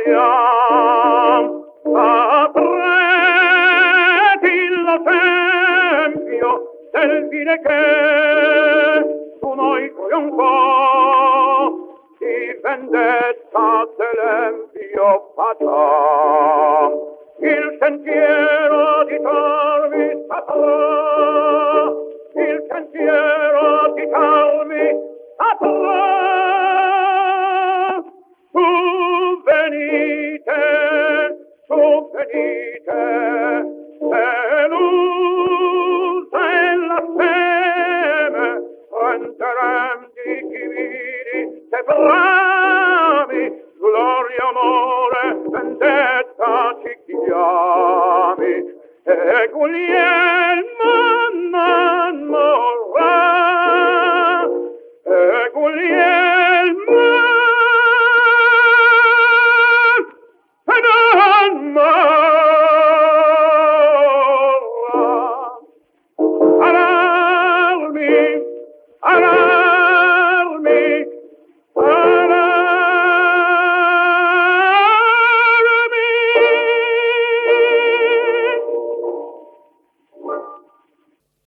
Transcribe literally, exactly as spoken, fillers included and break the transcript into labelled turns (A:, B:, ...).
A: vogliam apreti l'esempio del dire che tu noi trionfò di vendetta dell'empio facciam il sentiero di torvi saprà il sentiero di calmi saprà tu venite tu venite e l'usa e la seme prenderem di chi vidi se